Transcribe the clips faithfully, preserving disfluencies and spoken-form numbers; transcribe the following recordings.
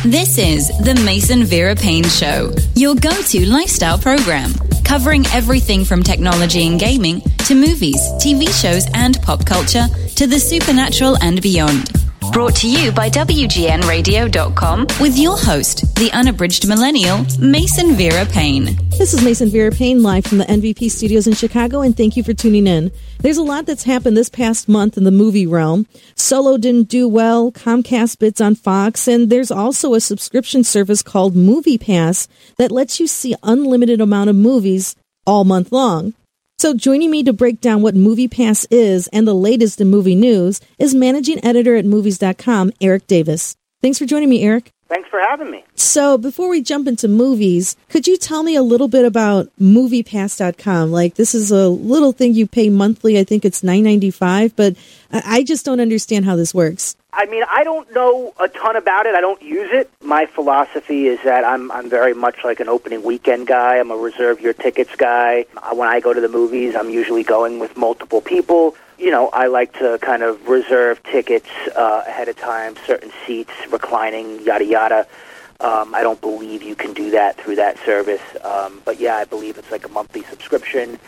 This is the Mason Vera Payne Show, your go-to lifestyle program, covering everything from technology and gaming to movies, T V shows, and pop culture to the supernatural and beyond. Brought to you by W G N radio dot com with your host, the unabridged millennial, Mason Vera Payne. This is Mason Vera Payne live from the N V P studios in Chicago, and thank you for tuning in. There's a lot that's happened this past month in the movie realm. Solo didn't do well, Comcast bids on Fox, and there's also a subscription service called Movie Pass that lets you see unlimited amount of movies all month long. So joining me to break down what Movie Pass is and the latest in movie news is managing editor at movies dot com, Eric Davis. Thanks for joining me, Eric. Thanks for having me. So before we jump into movies, could you tell me a little bit about movie pass dot com? Like, this is a little thing you pay monthly. I think it's nine ninety-five, but I just don't understand how this works. I mean, I don't know a ton about it. I don't use it. My philosophy is that I'm I'm very much like an opening weekend guy. I'm a reserve your tickets guy. When I go to the movies, I'm usually going with multiple people. You know, I like to kind of reserve tickets uh, ahead of time, certain seats, reclining, yada, yada. Um, I don't believe you can do that through that service. Um, but, yeah, I believe it's like a monthly subscription.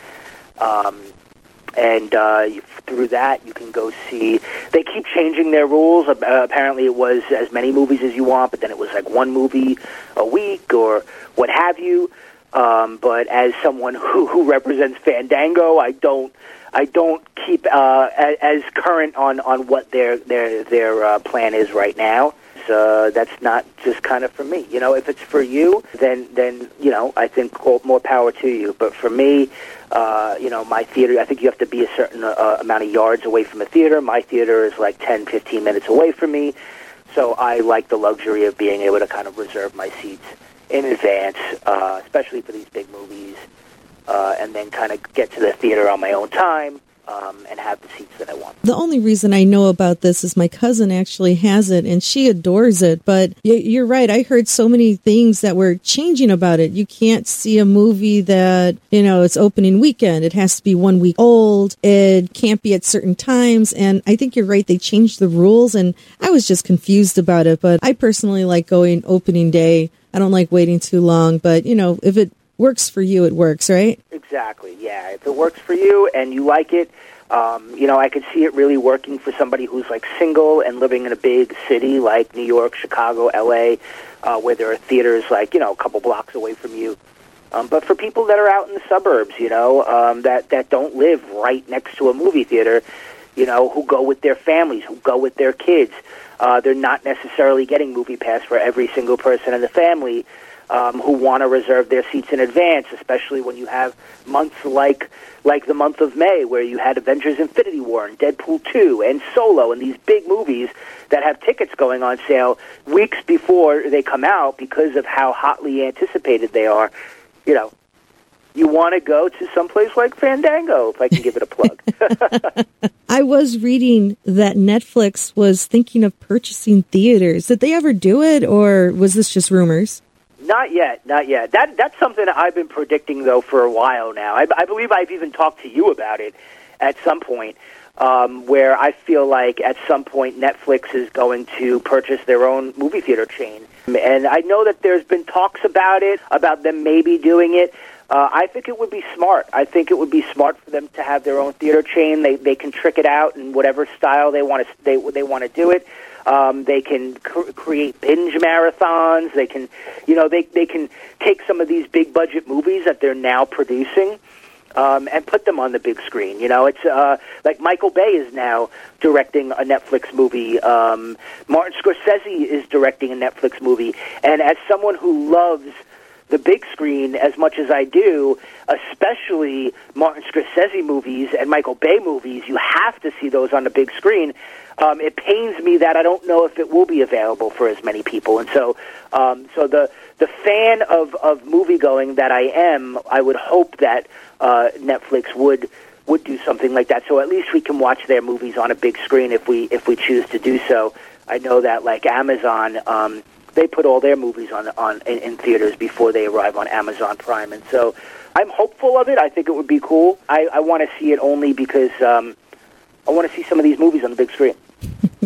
Um, and uh, you, through that, you can go see. They keep changing their rules. Uh, apparently it was as many movies as you want, but then it was like one movie a week or what have you. Um, but as someone who, who represents Fandango, I don't. I don't keep uh, as current on, on what their their their uh, plan is right now. So that's not just kind of for me. You know, if it's for you, then then you know, I think more power to you. But for me, uh, you know, my theater, I think you have to be a certain uh, amount of yards away from a theater. My theater is like ten, fifteen minutes away from me. So I like the luxury of being able to kind of reserve my seats in advance, uh, especially for these big movies. Uh, and then kind of get to the theater on my own time um, and have the seats that I want. The only reason I know about this is my cousin actually has it, and she adores it. But you're right. I heard so many things that were changing about it. You can't see a movie that, you know, it's opening weekend. It has to be one week old. It can't be at certain times. And I think you're right. They changed the rules, and I was just confused about it. But I personally like going opening day. I don't like waiting too long. But, you know, if it works for you, it works, right? Exactly, yeah. If it works for you and you like it, um, you know, I could see it really working for somebody who's like single and living in a big city like New York, Chicago, L A, uh, where there are theaters like, you know, a couple blocks away from you. Um, but for people that are out in the suburbs, you know, um, that, that don't live right next to a movie theater, you know, who go with their families, who go with their kids, uh, they're not necessarily getting Movie Pass for every single person in the family. Um, who want to reserve their seats in advance, especially when you have months like like the month of May, where you had Avengers Infinity War and Deadpool two and Solo and these big movies that have tickets going on sale weeks before they come out because of how hotly anticipated they are. You know, you want to go to someplace like Fandango, if I can give it a plug. I was reading that Netflix was thinking of purchasing theaters. Did they ever do it, or was this just rumors? Not yet, not yet. That That's something that I've been predicting, though, for a while now. I, I believe I've even talked to you about it at some point, um, where I feel like at some point Netflix is going to purchase their own movie theater chain. And I know that there's been talks about it, about them maybe doing it. Uh, I think it would be smart. I think it would be smart for them to have their own theater chain. They they can trick it out in whatever style they want to they they want to do it. Um, they can cr- create binge marathons. They can, you know, they they can take some of these big budget movies that they're now producing um, and put them on the big screen. You know, it's uh, like Michael Bay is now directing a Netflix movie. Um, Martin Scorsese is directing a Netflix movie. And as someone who loves the big screen as much as I do, especially Martin Scorsese movies and Michael Bay movies, you have to see those on the big screen. Um, it pains me that I don't know if it will be available for as many people. And so um, so the the fan of, of movie-going that I am, I would hope that uh, Netflix would would do something like that. So at least we can watch their movies on a big screen if we if we choose to do so. I know that, like Amazon, um, they put all their movies on on in, in theaters before they arrive on Amazon Prime. And so I'm hopeful of it. I think it would be cool. I, I want to see it only because um, I want to see some of these movies on the big screen.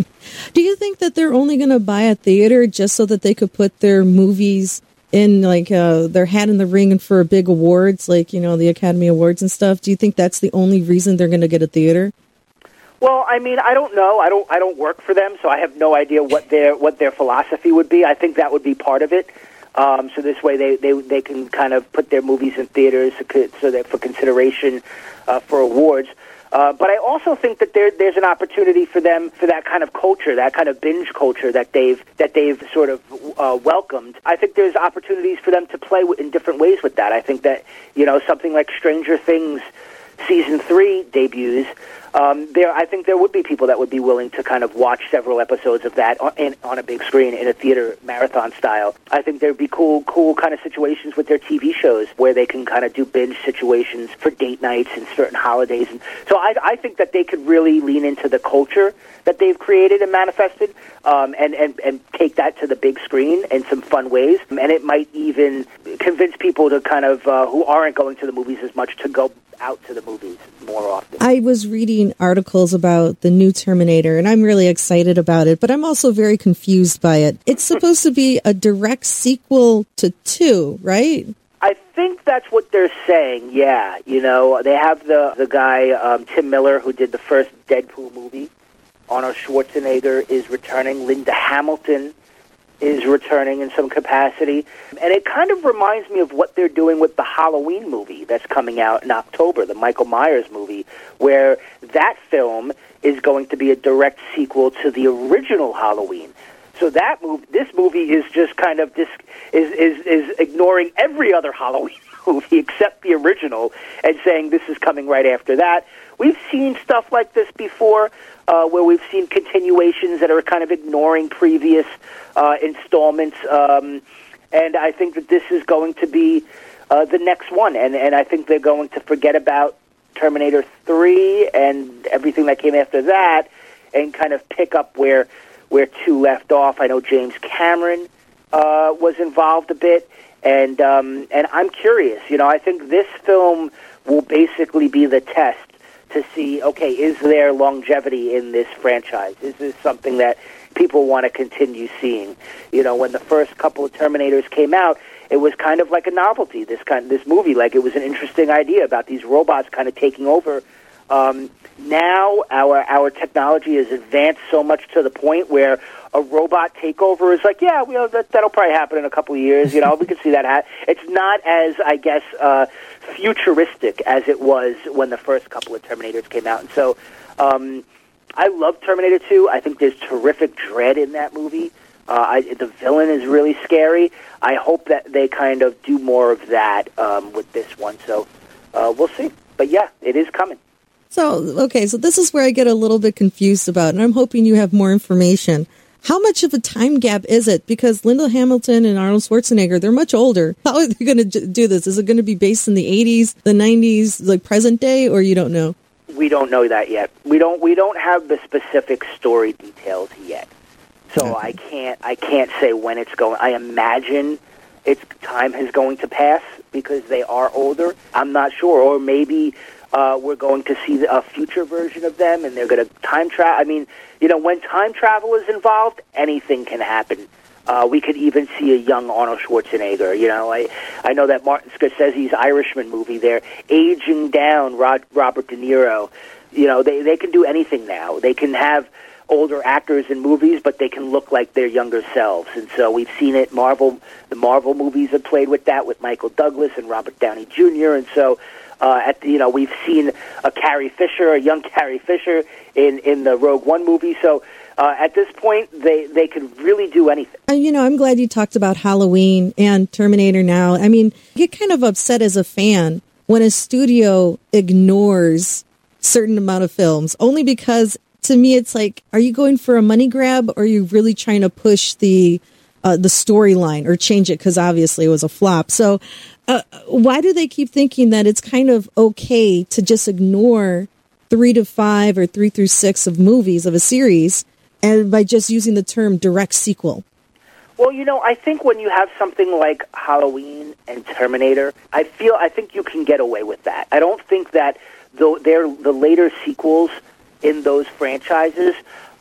Do you think that they're only going to buy a theater just so that they could put their movies in, like, uh, their hat in the ring for big awards, like, you know, the Academy Awards and stuff? Do you think that's the only reason they're going to get a theater? Well, I mean, I don't know. I don't. I don't work for them, so I have no idea what their what their philosophy would be. I think that would be part of it. Um, so this way, they, they they can kind of put their movies in theaters so that for consideration uh, for awards. Uh, but I also think that there there's an opportunity for them for that kind of culture, that kind of binge culture that they've that they've sort of uh, welcomed. I think there's opportunities for them to play in different ways with that. I think that, you know, something like Stranger Things season three debuts. Um, there, I think there would be people that would be willing to kind of watch several episodes of that on, in, on a big screen in a theater marathon style. I think there'd be cool, cool kind of situations with their T V shows where they can kind of do binge situations for date nights and certain holidays. And so I, I think that they could really lean into the culture that they've created and manifested, um, and, and, and take that to the big screen in some fun ways. And it might even convince people to kind of, uh, who aren't going to the movies as much, to go out to the movies more often. I was reading articles about the new Terminator, and I'm really excited about it, but I'm also very confused by it. It's supposed to be a direct sequel to two, right? I think that's what they're saying, yeah. You know, they have the, the guy, um, Tim Miller, who did the first Deadpool movie. Arnold Schwarzenegger is returning. Linda Hamilton is returning in some capacity. And it kind of reminds me of what they're doing with the Halloween movie that's coming out in October, the Michael Myers movie, where that film is going to be a direct sequel to the original Halloween. So that movie, this movie is just kind of dis, is, is is ignoring every other Halloween movie except the original and saying this is coming right after that. We've seen stuff like this before, uh, where we've seen continuations that are kind of ignoring previous uh, installments, um, and I think that this is going to be uh, the next one, and, and I think they're going to forget about Terminator three and everything that came after that and kind of pick up where where two left off. I know James Cameron uh, was involved a bit, and um, and I'm curious. You know, I think this film will basically be the test to see, okay, is there longevity in this franchise? Is this something that people want to continue seeing? You know, when the first couple of Terminators came out, it was kind of like a novelty, this kind this movie. Like, it was an interesting idea about these robots kind of taking over. Um, now our our technology has advanced so much to the point where a robot takeover is like, yeah, you know, that, that'll probably happen in a couple of years. You know, we can see that. Ha- it's not as, I guess, uh, futuristic as it was when the first couple of Terminators came out. And so um, I love Terminator two. I think there's terrific dread in that movie. Uh, I, the villain is really scary. I hope that they kind of do more of that um, with this one. So uh, we'll see. But yeah, it is coming. So, okay, so this is where I get a little bit confused about, and I'm hoping you have more information. How much of a time gap is it? Because Linda Hamilton and Arnold Schwarzenegger, they're much older. How are they going to do this? Is it going to be based in the eighties, the nineties, like present day, or you don't know? We don't know that yet. We don't. We don't have the specific story details yet. So okay. I can't. I can't say when it's going. I imagine its time is going to pass because they are older. I'm not sure, or maybe uh, we're going to see a future version of them, and they're going to time travel. I mean, you know, when time travel is involved, anything can happen. Uh, we could even see a young Arnold Schwarzenegger. You know, I I know that Martin Scorsese's Irishman movie, they're aging down Rod, Robert De Niro. You know, they they can do anything now. They can have older actors in movies, but they can look like their younger selves. And so we've seen it. Marvel, the Marvel movies have played with that with Michael Douglas and Robert Downey Junior And so, uh, at the, you know, we've seen a Carrie Fisher, a young Carrie Fisher in in the Rogue One movie. So. Uh, at this point, they, they can really do anything. Uh, you know, I'm glad you talked about Halloween and Terminator now. I mean, I get kind of upset as a fan when a studio ignores certain amount of films, only because to me it's like, are you going for a money grab or are you really trying to push the uh, the storyline or change it because obviously it was a flop? So uh, why do they keep thinking that it's kind of okay to just ignore three to five or three through six of movies of a series and by just using the term direct sequel? Well, you know, I think when you have something like Halloween and Terminator, I feel I think you can get away with that. I don't think that the, they're, the later sequels in those franchises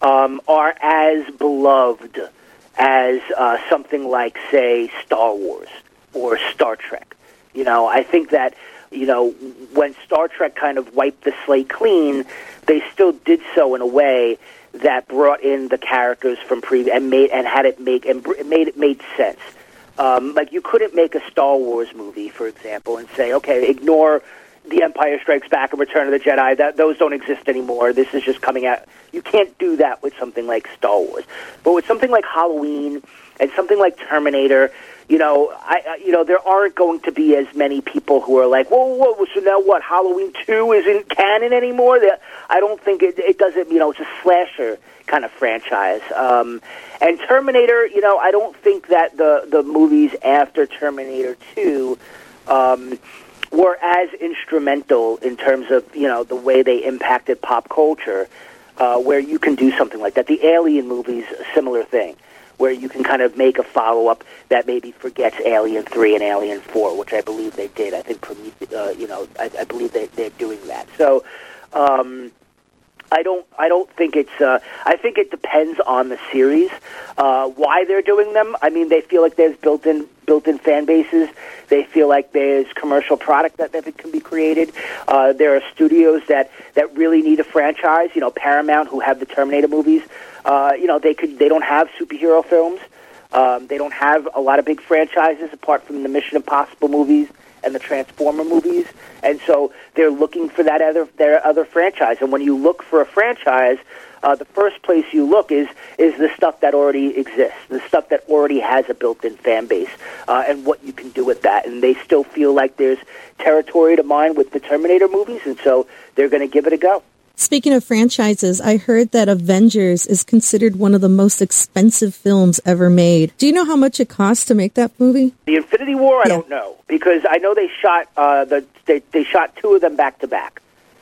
um, are as beloved as uh, something like, say, Star Wars or Star Trek. You know, I think that, you know, when Star Trek kind of wiped the slate clean, they still did so in a way that brought in the characters from previous and made and had it make and made it made sense. Um, like, you couldn't make a Star Wars movie, for example, and say, okay, ignore The Empire Strikes Back and Return of the Jedi. That those don't exist anymore. This is just coming out. You can't do that with something like Star Wars, but with something like Halloween and something like Terminator. You know, I, I you know there aren't going to be as many people who are like, whoa, whoa, whoa, so now what? Halloween two isn't canon anymore. That I don't think it, it doesn't. You know, it's a slasher kind of franchise. Um, and Terminator, you know, I don't think that the the movies after Terminator two um, were as instrumental in terms of, you know, the way they impacted pop culture, uh, where you can do something like that. The Alien movies, a similar thing, where you can kind of make a follow-up that maybe forgets Alien three and Alien four, which I believe they did. I think, Prometheus, uh, you know, I, I believe they, they're doing that. So, um, I don't. I don't think it's. Uh, I think it depends on the series, uh, why they're doing them. I mean, they feel like there's built-in built-in fan bases. They feel like there's commercial product that, that can be created. Uh, there are studios that, that really need a franchise. You know, Paramount, who have the Terminator movies. Uh, you know, they could. They don't have superhero films. Um, they don't have a lot of big franchises apart from the Mission Impossible movies and the Transformer movies, and so they're looking for that other their other franchise. And when you look for a franchise, uh, the first place you look is is the stuff that already exists, the stuff that already has a built-in fan base, uh, and what you can do with that. And they still feel like there's territory to mine with the Terminator movies, and so they're going to give it a go. Speaking of franchises, I heard that Avengers is considered one of the most expensive films ever made. Do you know how much it cost to make that movie? The Infinity War, I yeah. don't know, because I know they shot uh, the they, they shot two of them back to back.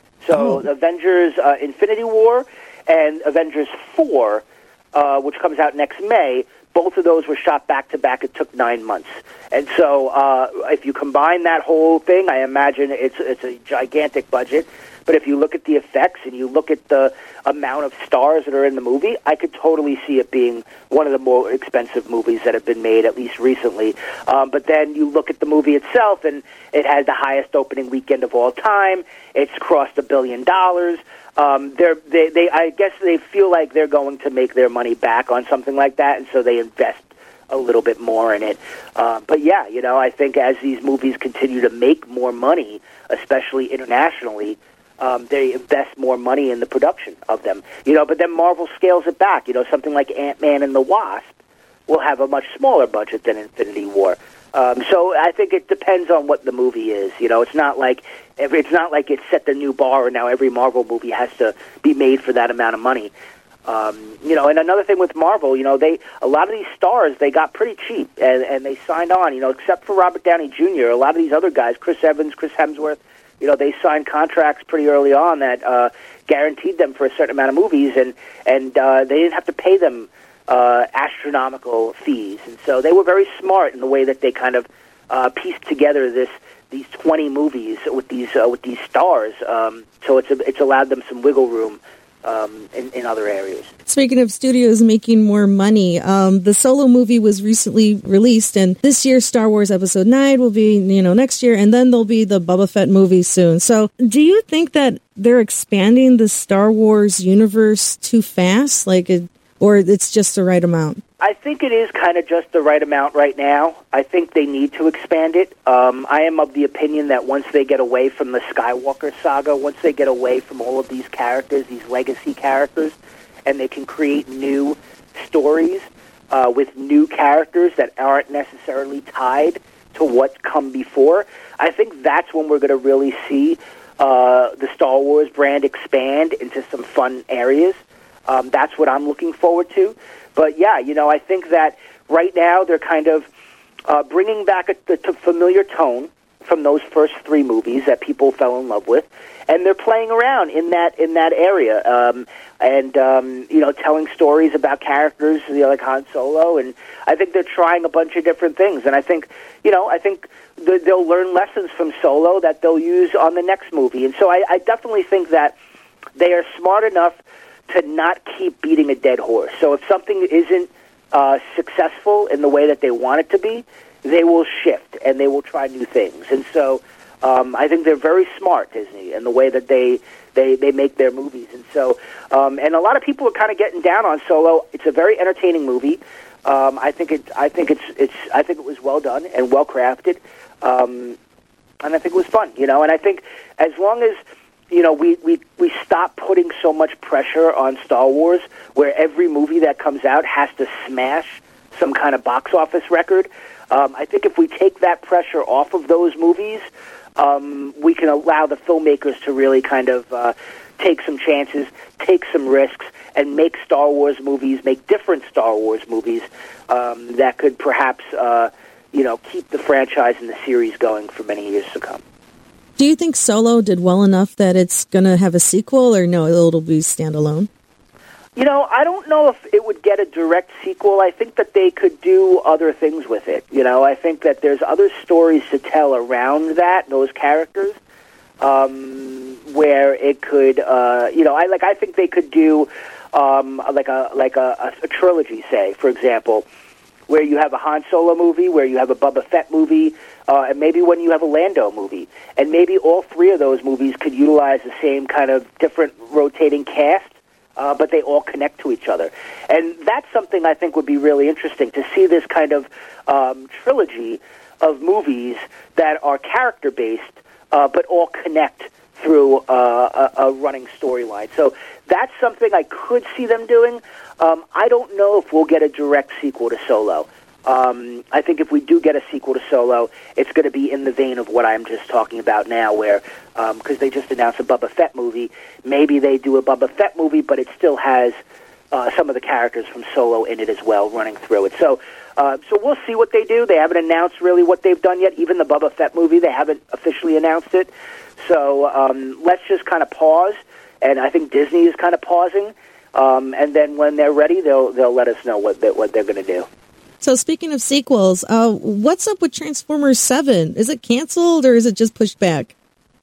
So oh. Avengers uh, Infinity War and Avengers four, uh, which comes out next May, both of those were shot back to back. It took nine months, and so uh, if you combine that whole thing, I imagine it's it's a gigantic budget. But if you look at the effects and you look at the amount of stars that are in the movie, I could totally see it being one of the more expensive movies that have been made, at least recently. Um, but then you look at the movie itself, and it had the highest opening weekend of all time. It's crossed a billion dollars. Um, they're, they, they, I guess they feel like they're going to make their money back on something like that, and so they invest a little bit more in it. Uh, but yeah, you know, I think as these movies continue to make more money, especially internationally, Um, they invest more money in the production of them, you know. But then Marvel scales it back. You know, something like Ant-Man and the Wasp will have a much smaller budget than Infinity War. Um, so I think it depends on what the movie is. You know, it's not like every, it's not like it's set the new bar and now every Marvel movie has to be made for that amount of money. Um, you know, and another thing with Marvel, you know, they a lot of these stars they got pretty cheap and, and they signed on. You know, except for Robert Downey Junior, a lot of these other guys, Chris Evans, Chris Hemsworth. You know, they signed contracts pretty early on that uh, guaranteed them for a certain amount of movies, and and uh, they didn't have to pay them uh, astronomical fees. And so they were very smart in the way that they kind of uh, pieced together this these twenty movies with these uh, with these stars. Um, so it's a, it's allowed them some wiggle room um, in, in other areas. Speaking of studios making more money, um, the Solo movie was recently released, and this year Star Wars Episode nine will be, you know, next year, and then there'll be the Boba Fett movie soon. So do you think that they're expanding the Star Wars universe too fast, like, it, or it's just the right amount? I think it is kind of just the right amount right now. I think they need to expand it. Um, I am of the opinion that once they get away from the Skywalker saga, once they get away from all of these characters, these legacy characters, and they can create new stories uh, with new characters that aren't necessarily tied to what's come before, I think that's when we're going to really see uh, the Star Wars brand expand into some fun areas. Um, that's what I'm looking forward to. But yeah, you know, I think that right now they're kind of uh, bringing back a, the, the familiar tone from those first three movies that people fell in love with, and they're playing around in that in that area, um, and um, you know, telling stories about characters, you know, like Han Solo, and I think they're trying a bunch of different things, and I think, you know, I think th- they'll learn lessons from Solo that they'll use on the next movie, and so I, I definitely think that they are smart enough to not keep beating a dead horse. So if something isn't uh, successful in the way that they want it to be, they will shift and they will try new things. And so um, I think they're very smart, Disney, in the way that they they, they make their movies. And so, um, and a lot of people are kind of getting down on Solo. It's a very entertaining movie. Um, I think it. I think it's. It's. I think it was well done and well crafted, um, and I think it was fun. You know, and I think as long as you know we, we, we stop putting so much pressure on Star Wars, where every movie that comes out has to smash some kind of box office record. Um, I think if we take that pressure off of those movies, um, we can allow the filmmakers to really kind of uh, take some chances, take some risks, and make Star Wars movies, make different Star Wars movies um, that could perhaps, uh, you know, keep the franchise and the series going for many years to come. Do you think Solo did well enough that it's going to have a sequel, or no, it'll be standalone? You know, I don't know if it would get a direct sequel. I think that they could do other things with it. You know, I think that there's other stories to tell around that, those characters, um, where it could, uh, you know, I like. I think they could do um, like a like a, a trilogy, say, for example, where you have a Han Solo movie, where you have a Boba Fett movie, uh, and maybe when you have a Lando movie, and maybe all three of those movies could utilize the same kind of different rotating cast. Uh, but they all connect to each other. And that's something I think would be really interesting, to see this kind of um, trilogy of movies that are character-based, uh, but all connect through uh, a, a running storyline. So that's something I could see them doing. Um, I don't know if we'll get a direct sequel to Solo. Um, I think if we do get a sequel to Solo, it's going to be in the vein of what I'm just talking about now, where, because um, they just announced a Boba Fett movie, maybe they do a Boba Fett movie, but it still has uh, some of the characters from Solo in it as well, running through it. So uh, so we'll see what they do. They haven't announced really what they've done yet. Even the Boba Fett movie, they haven't officially announced it. So um, let's just kind of pause, and I think Disney is kind of pausing, um, and then when they're ready, they'll they'll let us know what, they, what they're going to do. So speaking of sequels, uh, what's up with Transformers seven? Is it canceled or is it just pushed back?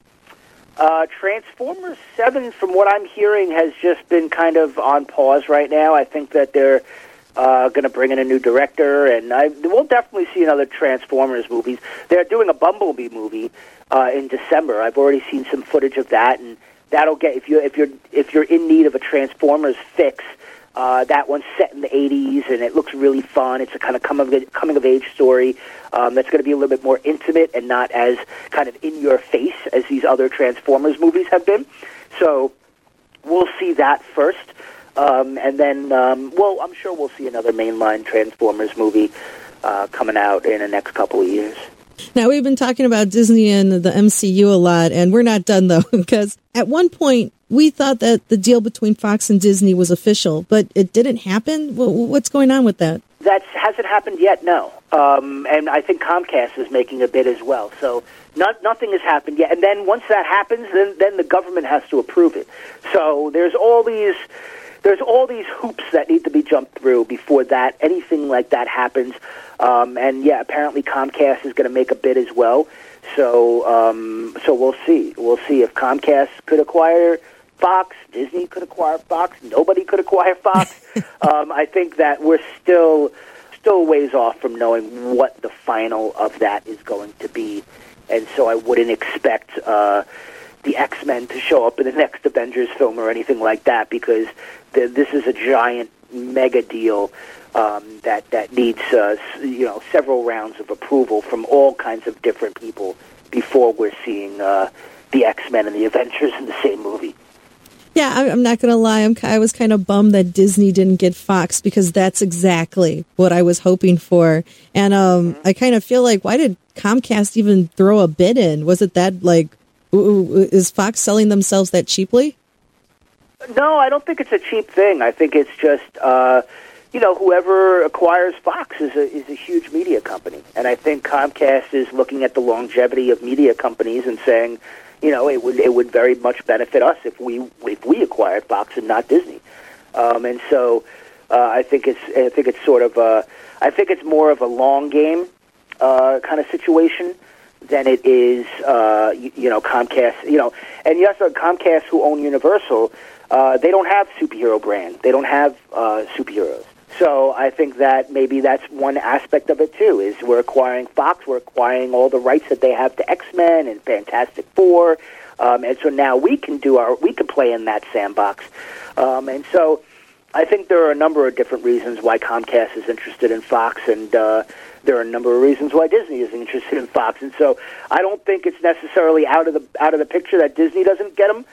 Uh, Transformers seven, from what I'm hearing, has just been kind of on pause right now. I think that they're uh, going to bring in a new director, and I, we'll definitely see another Transformers movies. They're doing a Bumblebee movie uh, in December. I've already seen some footage of that, and that'll get if you if you're if you're in need of a Transformers fix. Uh, that one's set in the eighties, and it looks really fun. It's a kind of coming-of-age story um, that's going to be a little bit more intimate and not as kind of in-your-face as these other Transformers movies have been. So we'll see that first, um, and then, um, well, I'm sure we'll see another mainline Transformers movie uh, coming out in the next couple of years. Now, we've been talking about Disney and the M C U a lot, and we're not done, though, because at one point, we thought that the deal between Fox and Disney was official, but it didn't happen. What's going on with that? That hasn't happened yet, no. Um, and I think Comcast is making a bid as well. So not, nothing has happened yet. And then once that happens, then, then the government has to approve it. So there's all these... There's all these hoops that need to be jumped through before that anything like that happens. Um, and, yeah, apparently Comcast is going to make a bid as well. So um, so we'll see. We'll see if Comcast could acquire Fox, Disney could acquire Fox, nobody could acquire Fox. um, I think that we're still still ways off from knowing what the final of that is going to be. And so I wouldn't expect... Uh, the X-Men to show up in the next Avengers film or anything like that, because the, this is a giant mega deal um, that that needs uh, you know several rounds of approval from all kinds of different people before we're seeing uh, the X-Men and the Avengers in the same movie. Yeah, I'm not going to lie. I'm, I was kind of bummed that Disney didn't get Fox, because that's exactly what I was hoping for. And um, mm-hmm. I kind of feel like, why did Comcast even throw a bid in? Was it that, like, is Fox selling themselves that cheaply? No, I don't think it's a cheap thing. I think it's just, uh, you know, whoever acquires Fox is a, is a huge media company. And I think Comcast is looking at the longevity of media companies and saying, you know, it would it would very much benefit us if we if we acquired Fox and not Disney. Um, and so uh, I think it's I think it's sort of a, I think it's more of a long game uh, kind of situation than it is, uh, you, you know, Comcast, you know, and yes, uh, Comcast, who own Universal, uh, they don't have superhero brand. They don't have uh, superheroes. So I think that maybe that's one aspect of it, too, is we're acquiring Fox, we're acquiring all the rights that they have to X-Men and Fantastic Four, um, and so now we can do our, we can play in that sandbox. Um, and so I think there are a number of different reasons why Comcast is interested in Fox, and uh, there are a number of reasons why Disney is interested in Fox. And so I don't think it's necessarily out of the out of the picture that Disney doesn't get them.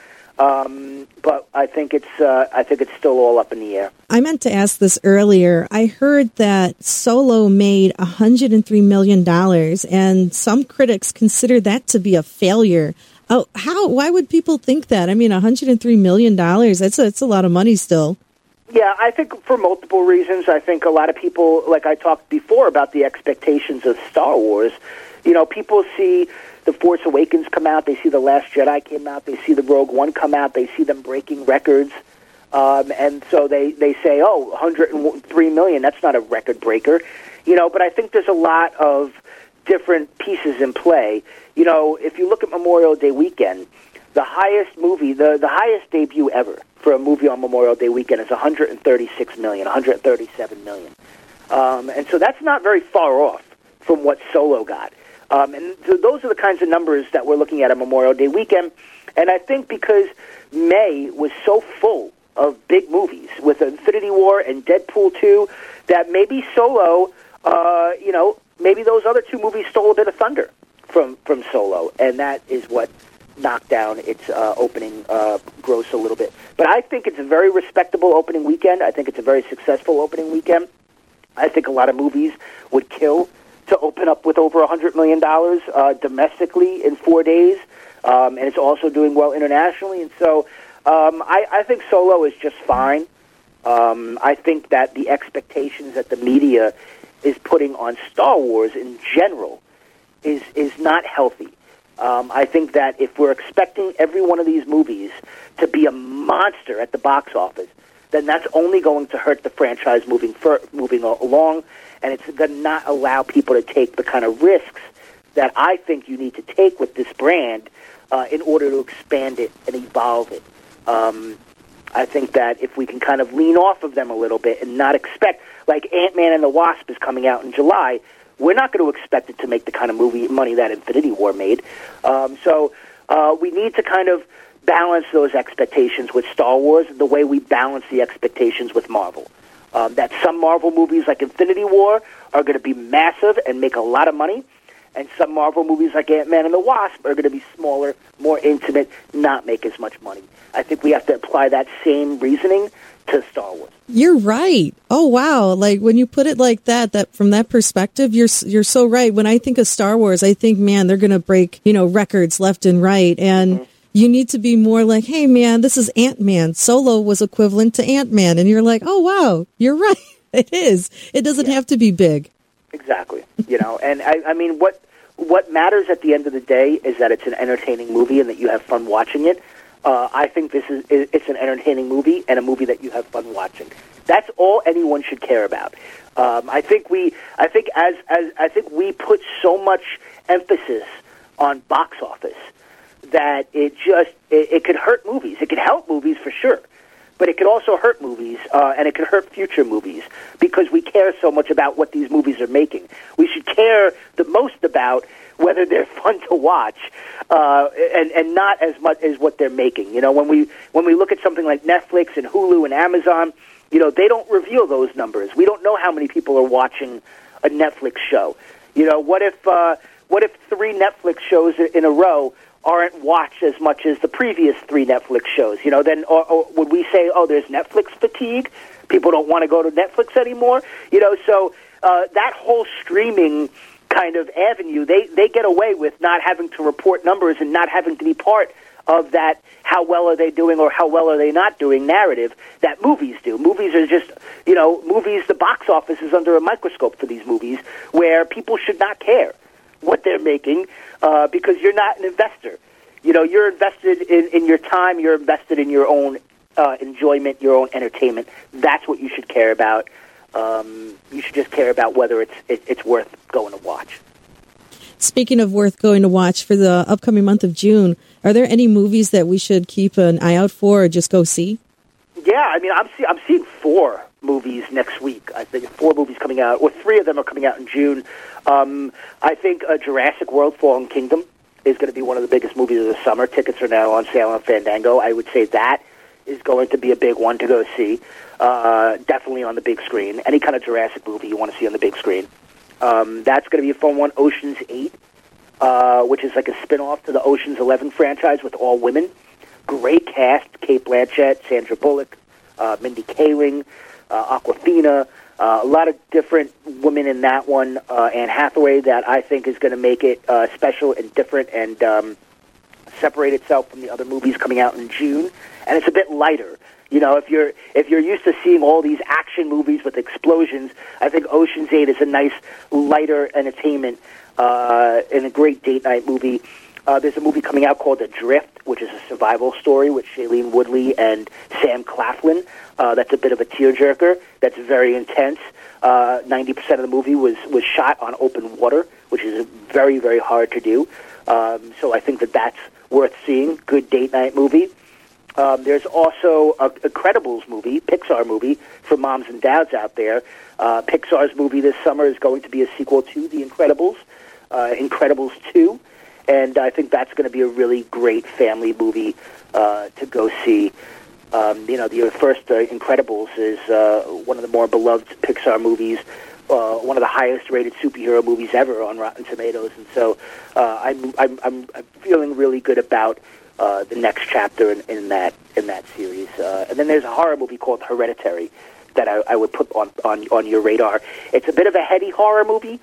Um, but I think it's uh, I think it's still all up in the air. I meant to ask this earlier. I heard that Solo made one hundred three million dollars, and some critics consider that to be a failure. Oh, how? Why would people think that? I mean, one hundred three million dollars, that's a, that's a lot of money still. Yeah, I think for multiple reasons. I think a lot of people, like I talked before about the expectations of Star Wars, you know, people see The Force Awakens come out, they see The Last Jedi came out, they see the Rogue One come out, they see them breaking records, um, and so they, they say, oh, one hundred three million dollars, that's not a record breaker. You know, but I think there's a lot of different pieces in play. You know, if you look at Memorial Day weekend, the highest movie, the, the highest debut ever for a movie on Memorial Day weekend is one hundred thirty-six million dollars, one hundred thirty-seven million dollars. Um, and so that's not very far off from what Solo got. Um, and so those are the kinds of numbers that we're looking at on Memorial Day weekend. And I think because May was so full of big movies with Infinity War and Deadpool two, that maybe Solo, uh, you know, maybe those other two movies stole a bit of thunder from, from Solo. And that is what knocked down its uh, opening uh, gross a little bit. But I think it's a very respectable opening weekend. I think it's a very successful opening weekend. I think a lot of movies would kill to open up with over one hundred million dollars uh, domestically in four days. Um, and it's also doing well internationally. And so um, I, I think Solo is just fine. Um, I think that the expectations that the media is putting on Star Wars in general is, is not healthy. Um, I think that if we're expecting every one of these movies to be a monster at the box office, then that's only going to hurt the franchise moving for, moving along, and it's going to not allow people to take the kind of risks that I think you need to take with this brand uh, in order to expand it and evolve it. Um, I think that if we can kind of lean off of them a little bit and not expect, like Ant-Man and the Wasp is coming out in July, we're not going to expect it to make the kind of movie money that Infinity War made. Um, so uh, we need to kind of balance those expectations with Star Wars the way we balance the expectations with Marvel. Um, that some Marvel movies like Infinity War are going to be massive and make a lot of money, and some Marvel movies like Ant-Man and the Wasp are going to be smaller, more intimate, not make as much money. I think we have to apply that same reasoning to Star Wars. You're right. Oh, wow. Like when you put it like that, that from that perspective, you're you're so right. When I think of Star Wars, I think, man, they're going to break, you know, records left and right. And mm-hmm. you need to be more like, hey, man, this is Ant-Man. Solo was equivalent to Ant-Man. And you're like, oh, wow, you're right. It is. It doesn't yeah. have to be big. Exactly. You know, and I, I mean, what what matters at the end of the day is that it's an entertaining movie and that you have fun watching it. Uh, I think this is it's an entertaining movie and a movie that you have fun watching. That's all anyone should care about. Um, I think we, I think as as I think we put so much emphasis on box office that it just it, it could hurt movies. It could help movies for sure, but it could also hurt movies uh, and it could hurt future movies because we care so much about what these movies are making. We should care the most about whether they're fun to watch, uh, and and not as much as what they're making. You know, when we when we look at something like Netflix and Hulu and Amazon, you know, they don't reveal those numbers. We don't know how many people are watching a Netflix show. You know, what if uh, what if three Netflix shows in a row aren't watched as much as the previous three Netflix shows? You know, then or, or would we say, oh, there's Netflix fatigue? People don't want to go to Netflix anymore. You know, so uh, that whole streaming kind of avenue, they, they get away with not having to report numbers and not having to be part of that how well are they doing or how well are they not doing narrative that movies do. Movies are just, you know, movies, the box office is under a microscope for these movies where people should not care what they're making uh, because you're not an investor. You know, you're invested in, in your time, you're invested in your own uh, enjoyment, your own entertainment. That's what you should care about. Um, you should just care about whether it's it, it's worth going to watch. Speaking of worth going to watch for the upcoming month of June, are there any movies that we should keep an eye out for or just go see? yeah, I mean, I'm see- I'm seeing four movies next week. I think four movies coming out, or three of them are coming out in June. Um, I think uh, Jurassic World: Fallen Kingdom is going to be one of the biggest movies of the summer. Tickets are now on sale on Fandango. I would say that is going to be a big one to go see. Uh, definitely on the big screen. Any kind of Jurassic movie you want to see on the big screen. Um, that's going to be a fun one. Ocean's eight, uh, which is like a spin-off to the Ocean's eleven franchise with all women. Great cast. Cate Blanchett, Sandra Bullock, uh, Mindy Kaling, uh, Awkwafina. Uh, a lot of different women in that one. Uh, Anne Hathaway, that I think is going to make it uh, special and different and um, separate itself from the other movies coming out in June. And it's a bit lighter. You know, if you're if you're used to seeing all these action movies with explosions, I think Ocean's eight is a nice, lighter entertainment uh, and a great date night movie. Uh, there's a movie coming out called Adrift, which is a survival story with Shailene Woodley and Sam Claflin. Uh, that's a bit of a tearjerker. That's very intense. Uh, ninety percent of the movie was, was shot on open water, which is very, very hard to do. Um, so I think that that's worth seeing. Good date night movie. Um, there's also a, a Incredibles movie, Pixar movie, for moms and dads out there. Uh, Pixar's movie this summer is going to be a sequel to The Incredibles, uh, Incredibles two, and I think that's going to be a really great family movie uh, to go see. Um, you know, the first uh, Incredibles is uh, one of the more beloved Pixar movies, uh, one of the highest-rated superhero movies ever on Rotten Tomatoes, and so uh, I'm, I'm, I'm, I'm feeling really good about Uh, the next chapter in, in that in that series. Uh, and then there's a horror movie called Hereditary that I, I would put on, on, on your radar. It's a bit of a heady horror movie,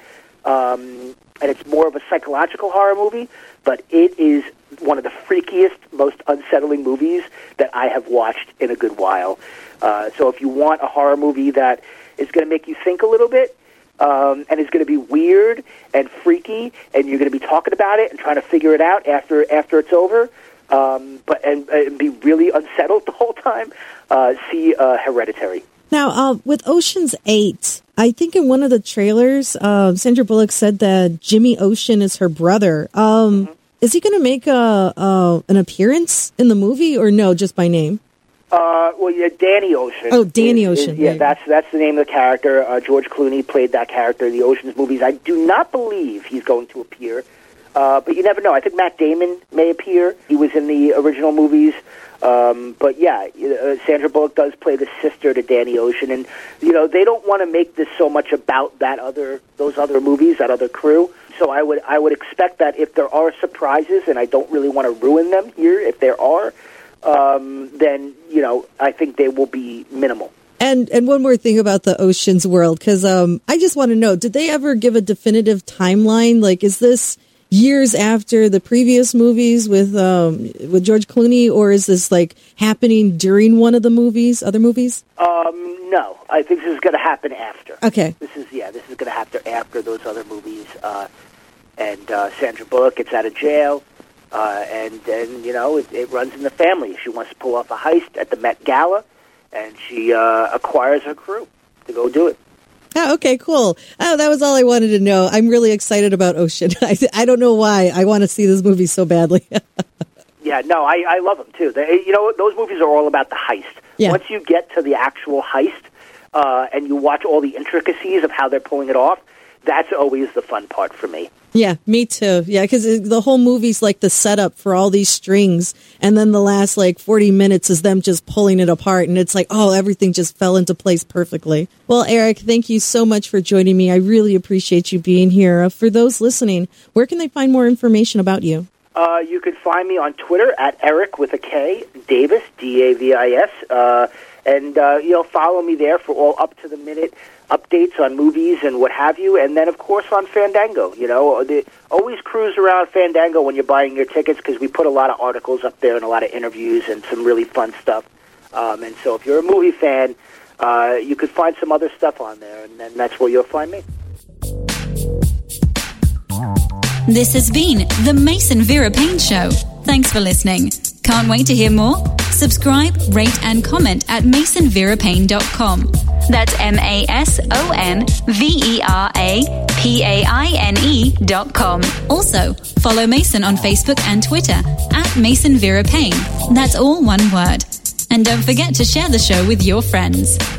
um, and it's more of a psychological horror movie, but it is one of the freakiest, most unsettling movies that I have watched in a good while. Uh, so if you want a horror movie that is going to make you think a little bit, Um, and it's going to be weird and freaky, and you're going to be talking about it and trying to figure it out after after it's over, um, but and, and be really unsettled the whole time. Uh, see uh, Hereditary. Now, uh, with Ocean's eight, I think in one of the trailers, uh, Sandra Bullock said that Jimmy Ocean is her brother. Um, mm-hmm. Is he going to make a, uh, an appearance in the movie, or no, just by name? Uh, well, yeah, Danny Ocean. Oh, Danny is, Ocean. Is, yeah, right. that's that's the name of the character. Uh, George Clooney played that character in the Ocean's movies. I do not believe he's going to appear, uh, but you never know. I think Matt Damon may appear. He was in the original movies. Um, but yeah, uh, Sandra Bullock does play the sister to Danny Ocean, and you know they don't want to make this so much about that other those other movies, that other crew. So I would I would expect that if there are surprises, and I don't really want to ruin them here, if there are. Um, then, you know, I think they will be minimal. And and one more thing about the Ocean's World, because um, I just want to know, did they ever give a definitive timeline? Like, is this years after the previous movies with um, with George Clooney, or is this, like, happening during one of the movies, other movies? Um, no. I think this is going to happen after. Okay. This is, yeah, this is going to happen after those other movies. Uh, and uh, Sandra Bullock gets out of jail. Uh, and then, you know, it, it runs in the family. She wants to pull off a heist at the Met Gala, and she uh, acquires her crew to go do it. Oh, okay, cool. Oh, that was all I wanted to know. I'm really excited about Ocean. I, I don't know why. I want to see this movie so badly. Yeah, no, I, I love them, too. They, you know, those movies are all about the heist. Yeah. Once you get to the actual heist uh, and you watch all the intricacies of how they're pulling it off, that's always the fun part for me. Yeah, me too. Yeah, because the whole movie's like the setup for all these strings, and then the last like forty minutes is them just pulling it apart, and it's like, oh, everything just fell into place perfectly. Well, Eric, thank you so much for joining me. I really appreciate you being here. Uh, for those listening, where can they find more information about you? Uh, you can find me on Twitter at Eric with a K, Davis, D A V I S, uh, and uh, you know, follow me there for all up-to-the-minute updates on movies and what have you, and then, of course, on Fandango. You know, the, always cruise around Fandango when you're buying your tickets, because we put a lot of articles up there and a lot of interviews and some really fun stuff. Um, and so if you're a movie fan, uh, you could find some other stuff on there, and then that's where you'll find me. This has been the Mason Vera Payne Show. Thanks for listening. Can't wait to hear more? Subscribe, rate, and comment at mason vera payne dot com. That's M A S O N V E R A P A I N E dot com. Also, follow Mason on Facebook and Twitter at Mason Vera Payne. That's all one word. And don't forget to share the show with your friends.